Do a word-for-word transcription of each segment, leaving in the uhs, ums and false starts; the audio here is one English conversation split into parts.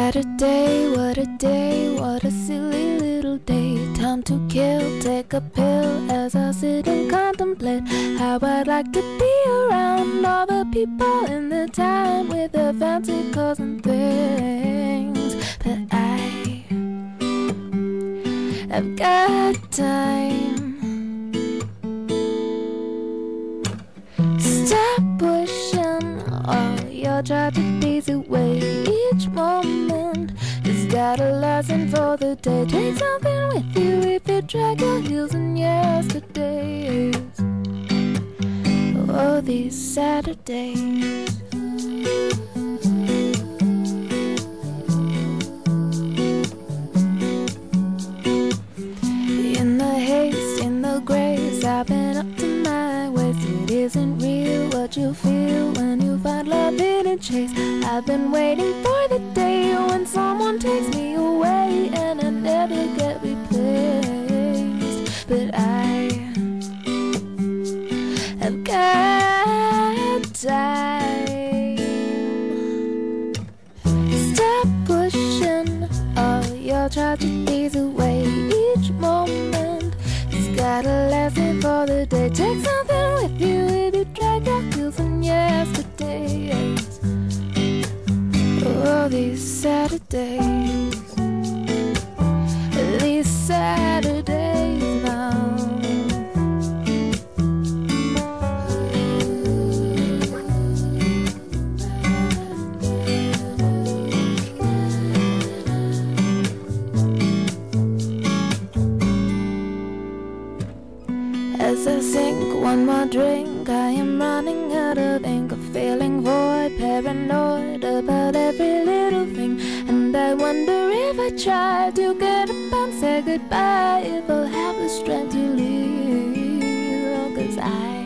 Saturday, what a day, what a silly little day. Time to kill, take a pill as I sit and contemplate how I'd like to be around all the people in the town with their fancy cars and things. But I have got time. Stop pushing all your tragedies away. Each moment has got a lesson for the day. Take something with you if you drag your heels in yesterdays. Oh, these Saturdays. In the haste, in the grace, I've been up to my waist. It isn't real what you feel when you find love in a chase. I've been waiting for the day when someone takes me away and I never get replaced. But I have got time. Stop pushing all your tragedies away. Each moment has got a lesson for the day. Take something with you if you drag your heels in yesterdays. Oh, these Saturdays, these Saturdays now. As I sink one more drink, I am running out of ink. I'm feeling void, paranoid about every little thing. And I wonder if I try to get up and say goodbye, if I'll have the strength to leave. Cause I,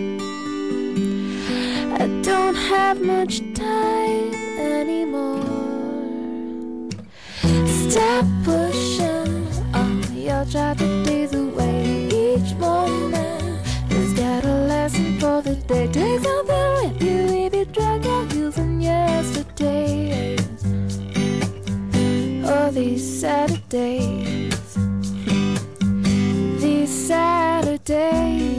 I don't have much time anymore. Stop pushing all your tragedies away. Each moment has got a lesson for the day. Take something with you if you drag your heels in yesterdays. Oh, these Saturdays, these Saturdays.